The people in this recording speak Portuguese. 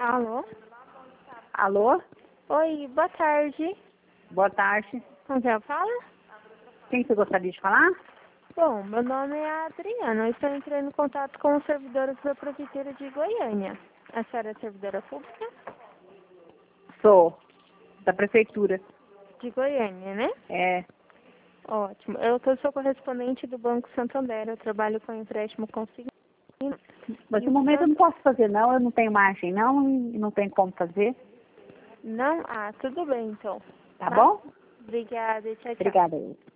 Alô? Alô? Oi, boa tarde. Boa tarde. Com quem eu falo? Quem você gostaria de falar? Bom, meu nome é Adriana. Eu estou entrando em contato com os servidores da Prefeitura de Goiânia. A senhora é servidora pública? Sou. Da prefeitura. De Goiânia, né? É. Ótimo. Sou correspondente do Banco Santander. Eu trabalho com empréstimo consignado. Mas E no o momento senhor... eu não posso fazer não, eu não tenho margem não e não tenho como fazer. Não? Ah, tudo bem então. Tá bom? Obrigada. Tchau, tchau. Obrigada aí.